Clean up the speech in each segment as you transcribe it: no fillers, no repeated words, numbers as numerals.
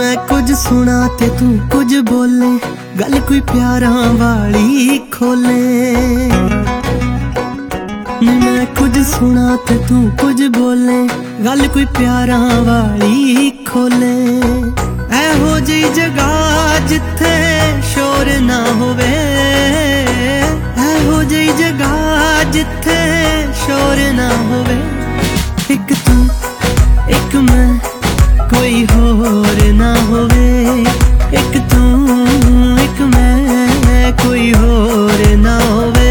मैं कुछ सुना ते तू कुछ बोले, गल कोई प्यारां वाली खोले। मैं कुछ सुना ते तू कुछ बोले, गल कोई प्यारां वाली खोले। ऐहो जी जगह जिथे शोर ना होवे, ऐहो जी जगह जिथे शोर ना होवे। एक तू एक मैं कोई होर ना होवे, एक तू एक मैं कोई होर ना होवे।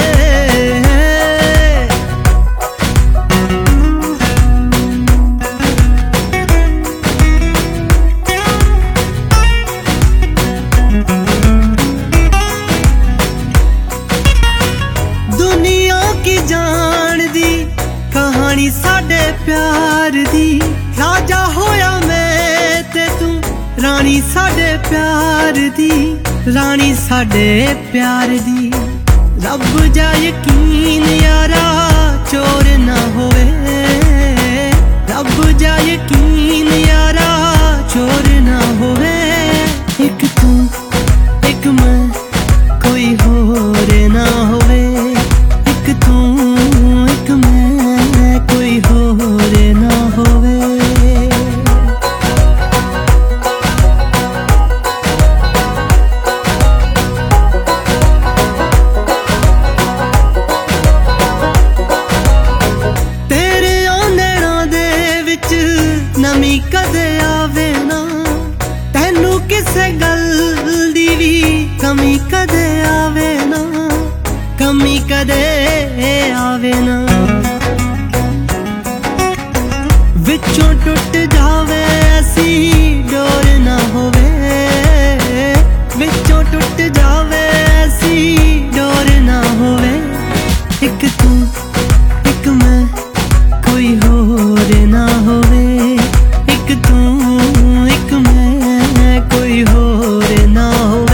दुनिया की जान दी कहानी साडे प्यार दी, राजा होया मैं ते तू रानी साडे प्यार दी, रानी साडे प्यार दी। रब जा यकीन यारा चोर ना होवे, रब जा यकीन यारा चोर ना होवे। एक तू एक मैं कोई होर ना होवे, एक तू एक मैं कोई होर ना होवे। नमी कदे आवे ना, तैनू किसे गल दी भी कमी कदे आवे ना, कमी कदे आवे ना। विचों टुट जावे ऐसी डोर ना होवे, विचों टुट जावे ऐसी डोर ना होवे। एक तू एक मैं कोई होर ना होवे, एक तू एक मैं कोई होर ना होवे।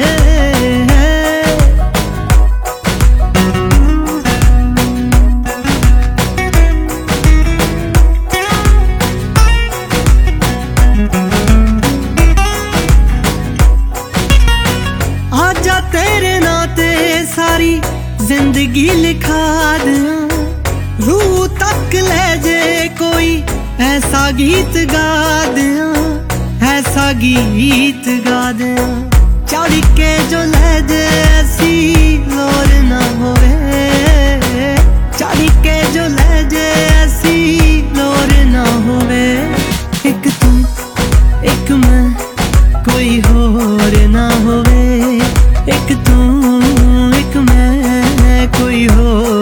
आजा तेरे नाते सारी जिंदगी लिखा दियां, रूह तक ले जे कोई ऐसा गीत गा दियां, ऐसा गीत गा दियां। चढ़ के जो ले जे ऐसी लोर ना होवे, चढ़ के जो ले जे ऐसी लोर ना होवे। एक तू एक मैं कोई होर ना होवे, एक तू एक मैं कोई होर